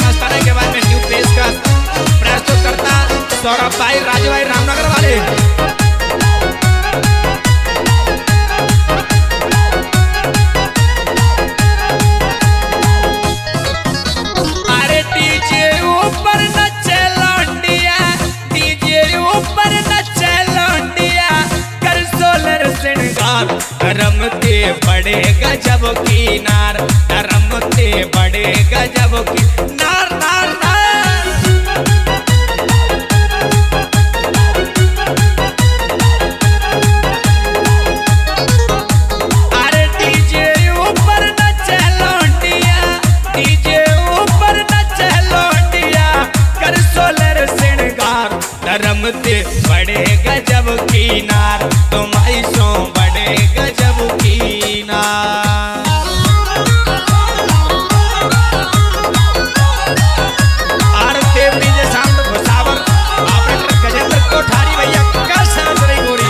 मस्ताना के बाद में न्यू पेशकश प्रस्तुत करता सौरभ भाई राजू भाई रामनगर वाले। अरे डीजे ऊपर नचे लौंडिया, डीजे ऊपर नचे लौंडिया, कर सोलर सिंगार, रमते बड़े गजब की नार, रमते बड़े गजब की नार नार नार। अरे डीजे ऊपर नचे लौंडिया, डीजे ऊपर नचे लौंडिया, कर सोलर सिंगार, रमते बड़े गजब की नार, तुम ऐसो बड़े गजब की नार। और Dev DJ sound Bhusawar operator Gajendra Kothari भैया का सांस रही गोरी।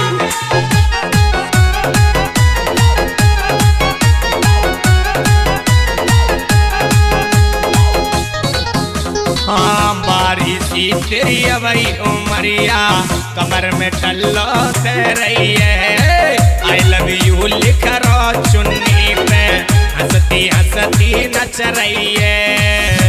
हाँ बारिशी तेरी अबई उमरिया, कमर में टल्लो दे रही है, आई लव यू लिख रो चुन्नी पे, हंसती हंसती नच रही है।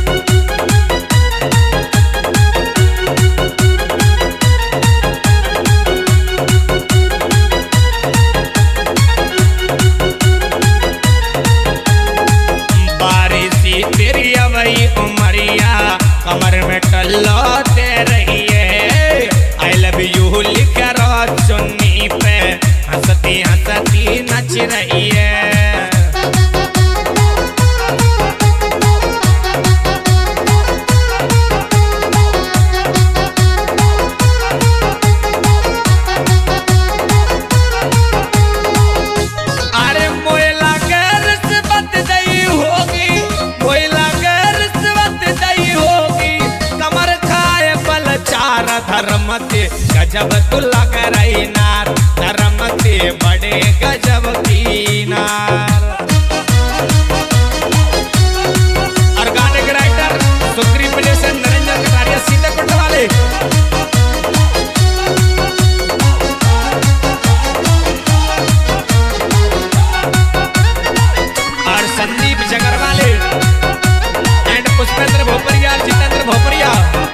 बारिशी तेरी अबई उमरिया, कमर में टल्लो दे रही है, आई लव यू लिख रो चुन्नी पे, हंसती हंसती नच रही है। अरे मोयला के रिश्वत दई होगी, मोयला के रिश्वत दई होगी, कमर खाए बल चार, धर्मते गजब तू लग रही नार, धर्मते बड़े गजब की नार। और गाने के राइटर सुग्रीव से नरेंद्र कटारिया सीताकोट वाले। और संदीप जगर वाले एंड पुष्पेंद्र भोपरिया, जितेंद्र भोपरिया।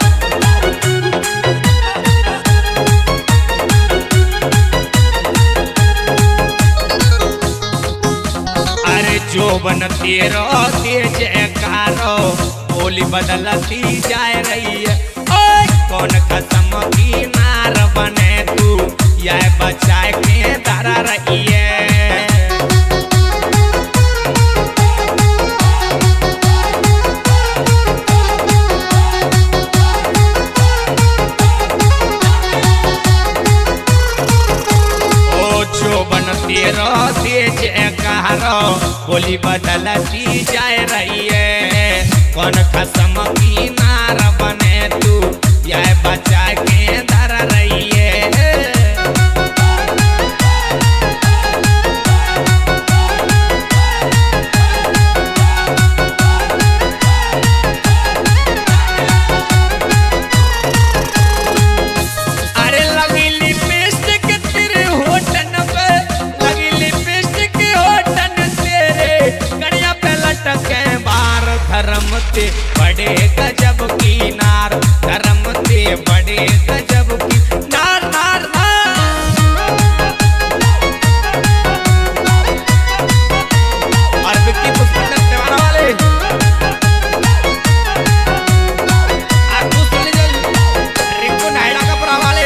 अरे जोबन तेरो तेज कारो, बोली बदलती जाए रही है, ओए कौन कसम की नार बने तू, यह बचाए के धरा रही है। तेरो तेज कहारो, बोली बदलती जाए रही है, कौन कसम की नार बने तू, यह बचा के धर रही है। अरे लगी लिपस्टिक तेरे होठन पे, लगी लिपस्टिक होठन तेरे, गड़िया पे लटके बार, धर्मते बड़े गजब की नार, धर्मते बड़े गजब की नार नार नार। और विक्की पुष्पेंद्र तिवारी वाले रिंकू नायडा कपड़ा वाले।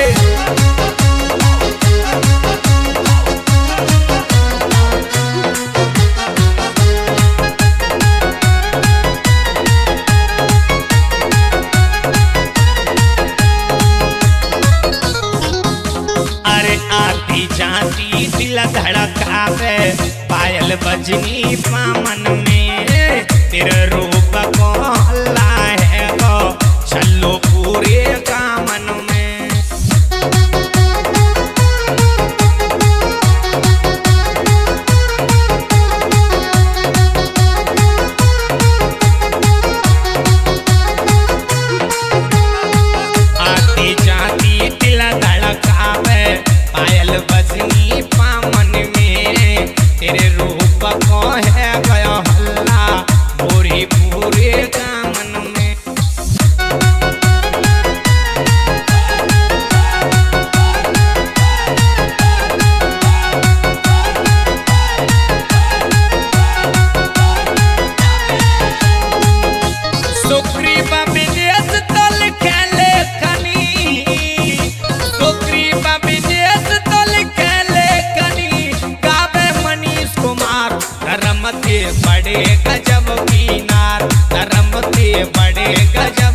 अरे आती जाती दिल धड़कावे, पायल बजनी पामन में, तेरे रूप को लाए गो, चलो पूरे कामन में। बड़े गजब